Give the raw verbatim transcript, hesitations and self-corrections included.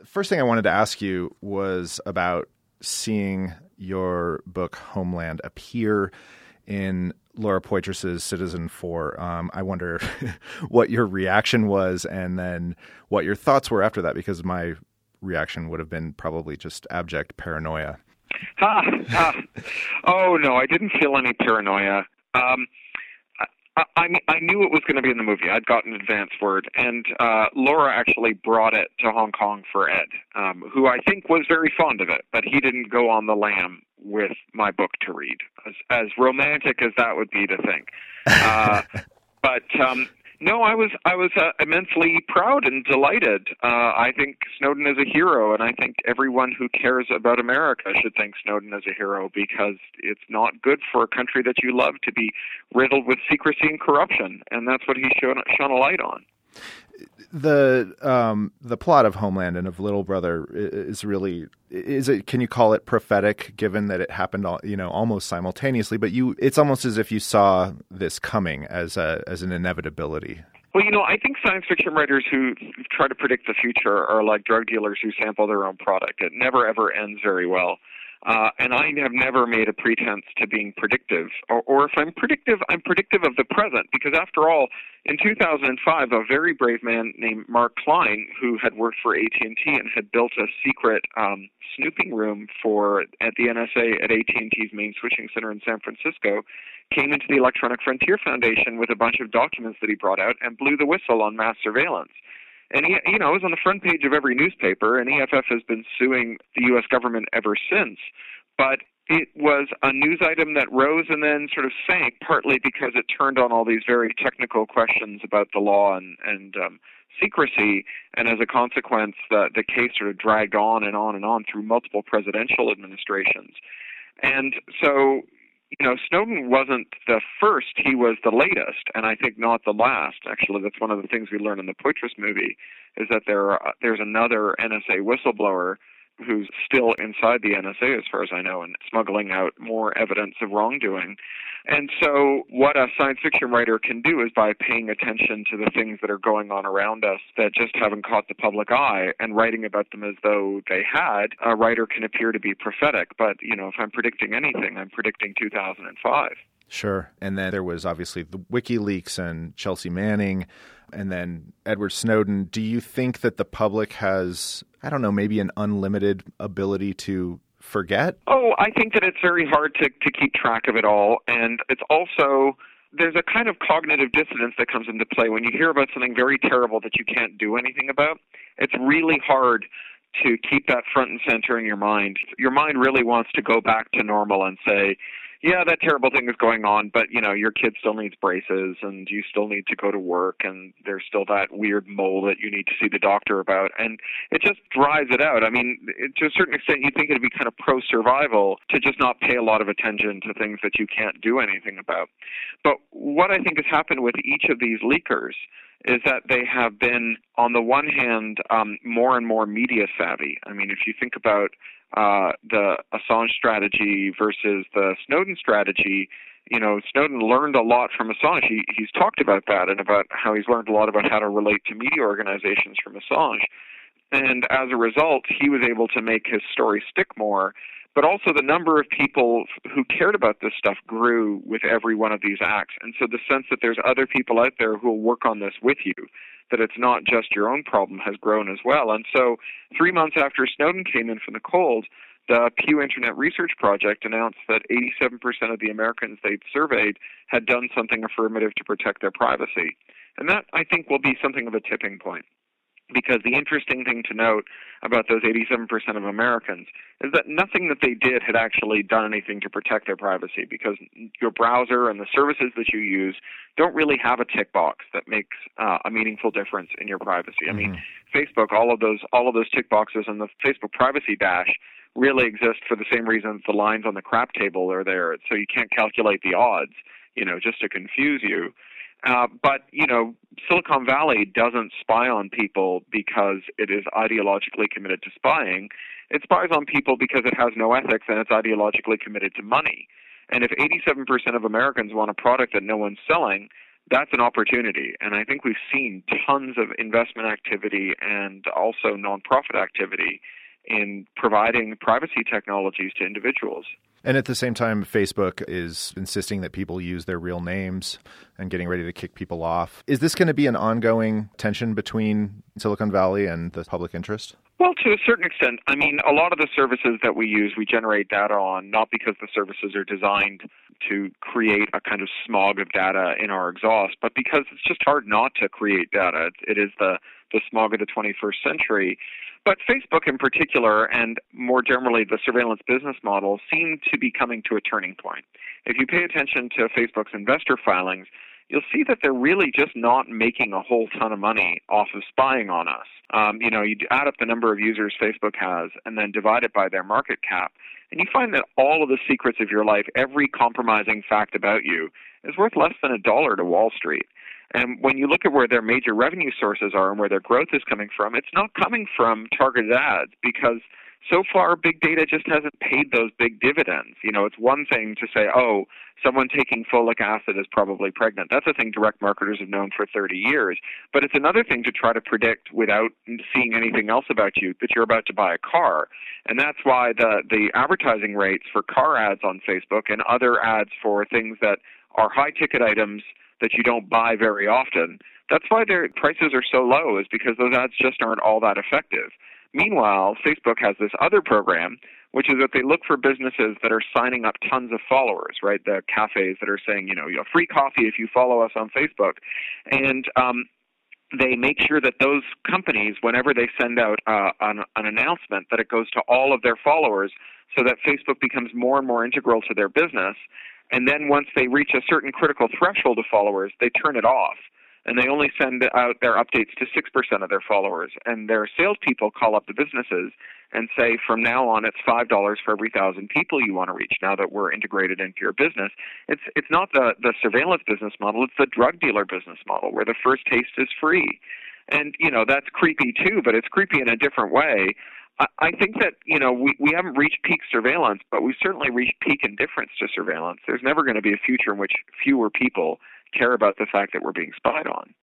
first thing I wanted to ask you was about seeing your book Homeland appear in Laura Poitras's Citizen Four. Um, I wonder what your reaction was and then what your thoughts were after that, because my reaction would have been probably just abject paranoia. Ah, ah. Oh, no, I didn't feel any paranoia. Um, I, I, I knew it was going to be in the movie. I'd gotten advance word. And uh, Laura actually brought it to Hong Kong for Ed, um, who I think was very fond of it, but he didn't go on the lam with my book to read, as, as romantic as that would be to think. Uh, but um, no, I was I was uh, immensely proud and delighted. Uh, I think Snowden is a hero, and I think everyone who cares about America should think Snowden is a hero, because it's not good for a country that you love to be riddled with secrecy and corruption, and that's what he shone, shone a light on. The um, the plot of Homeland and of Little Brother is really, is it, can you call it prophetic, given that it happened all, you know, almost simultaneously, but you it's almost as if you saw this coming as a as an inevitability. Well, you know, I think science fiction writers who try to predict the future are like drug dealers who sample their own product. It never ever ends very well. Uh, and I have never made a pretense to being predictive. Or, or if I'm predictive, I'm predictive of the present. Because after all, in two thousand five, a very brave man named Mark Klein, who had worked for A T and T and had built a secret um, snooping room for at the N S A at A T and T's main switching center in San Francisco, came into the Electronic Frontier Foundation with a bunch of documents that he brought out and blew the whistle on mass surveillance. And, he, you know, it was on the front page of every newspaper, and E F F has been suing the U S government ever since. But it was a news item that rose and then sort of sank, partly because it turned on all these very technical questions about the law and, and um, secrecy, and as a consequence, the, the case sort of dragged on and on and on through multiple presidential administrations. And so, you know, Snowden wasn't the first, he was the latest, and I think not the last. Actually, that's one of the things we learn in the Poitras movie, is that there are, there's another N S A whistleblower who's still inside the N S A, as far as I know, and smuggling out more evidence of wrongdoing. And so what a science fiction writer can do is, by paying attention to the things that are going on around us that just haven't caught the public eye and writing about them as though they had, a writer can appear to be prophetic. But, you know, if I'm predicting anything, I'm predicting two thousand five. Sure. And then there was obviously the WikiLeaks and Chelsea Manning and then Edward Snowden. Do you think that the public has, I don't know, maybe an unlimited ability to forget? Oh, I think that it's very hard to, to keep track of it all. And it's also, there's a kind of cognitive dissonance that comes into play when you hear about something very terrible that you can't do anything about. It's really hard to keep that front and center in your mind. Your mind really wants to go back to normal and say, yeah, that terrible thing is going on, but, you know, your kid still needs braces and you still need to go to work and there's still that weird mole that you need to see the doctor about. And it just drives it out. I mean, it, to a certain extent, you think it'd be kind of pro-survival to just not pay a lot of attention to things that you can't do anything about. But what I think has happened with each of these leakers is that they have been, on the one hand, um, more and more media savvy. I mean, if you think about uh, the Assange strategy versus the Snowden strategy, you know, Snowden learned a lot from Assange. He, he's talked about that and about how he's learned a lot about how to relate to media organizations from Assange. And as a result, he was able to make his story stick more. But also the number of people who cared about this stuff grew with every one of these acts. And so the sense that there's other people out there who will work on this with you, that it's not just your own problem, has grown as well. And so three months after Snowden came in from the cold, the Pew Internet Research Project announced that eighty-seven percent of the Americans they'd surveyed had done something affirmative to protect their privacy. And that, I think, will be something of a tipping point. Because the interesting thing to note about those eighty-seven percent of Americans is that nothing that they did had actually done anything to protect their privacy, because your browser and the services that you use don't really have a tick box that makes uh, a meaningful difference in your privacy. Mm-hmm. I mean, Facebook, all of those all of those tick boxes in the Facebook privacy dash really exist for the same reason the lines on the crap table are there, so you can't calculate the odds, you know, just to confuse you. Uh, but, you know, Silicon Valley doesn't spy on people because it is ideologically committed to spying. It spies on people because it has no ethics and it's ideologically committed to money. And if eighty-seven percent of Americans want a product that no one's selling, that's an opportunity. And I think we've seen tons of investment activity and also nonprofit activity in providing privacy technologies to individuals. And at the same time, Facebook is insisting that people use their real names and getting ready to kick people off. Is this going to be an ongoing tension between Silicon Valley and the public interest? Well, to a certain extent. I mean, a lot of the services that we use, we generate data on, not because the services are designed to create a kind of smog of data in our exhaust, but because it's just hard not to create data. It is the, the smog of the twenty-first century. But Facebook in particular, and more generally the surveillance business model, seem to be coming to a turning point. If you pay attention to Facebook's investor filings, you'll see that they're really just not making a whole ton of money off of spying on us. Um, you know, you add up the number of users Facebook has and then divide it by their market cap, and you find that all of the secrets of your life, every compromising fact about you, is worth less than a dollar to Wall Street. And when you look at where their major revenue sources are and where their growth is coming from, it's not coming from targeted ads because so far big data just hasn't paid those big dividends. You know, it's one thing to say, oh, someone taking folic acid is probably pregnant. That's a thing direct marketers have known for thirty years. But it's another thing to try to predict without seeing anything else about you that you're about to buy a car. And that's why the, the advertising rates for car ads on Facebook and other ads for things that are high-ticket items that you don't buy very often, that's why their prices are so low, is because those ads just aren't all that effective. Meanwhile, Facebook has this other program, which is that they look for businesses that are signing up tons of followers, right? The cafes that are saying, you know, you have free coffee if you follow us on Facebook. And um, they make sure that those companies, whenever they send out uh, an, an announcement, that it goes to all of their followers so that Facebook becomes more and more integral to their business. And then once they reach a certain critical threshold of followers, they turn it off. And they only send out their updates to six percent of their followers. And their salespeople call up the businesses and say, from now on, it's five dollars for every one thousand people you want to reach now that we're integrated into your business. It's it's not the, the surveillance business model. It's the drug dealer business model where the first taste is free. And, you know, that's creepy too, but it's creepy in a different way. I, I think that, you know, we, we haven't reached peak surveillance, but we've certainly reached peak indifference to surveillance. There's never going to be a future in which fewer people care about the fact that we're being spied on.